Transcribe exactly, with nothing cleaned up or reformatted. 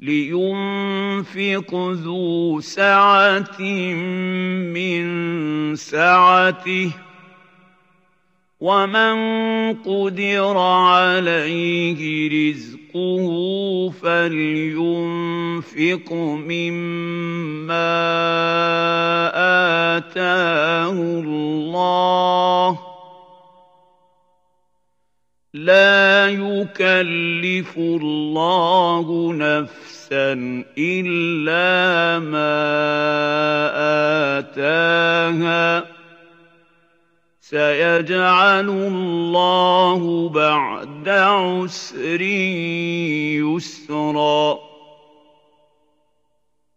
لينفق ذو سعة من سعته ومن قدر عليه رزقه فلينفق مما آتاه الله لا يكلف الله نفسا إلا ما آتاها سيجعل الله بعد عسر يسرا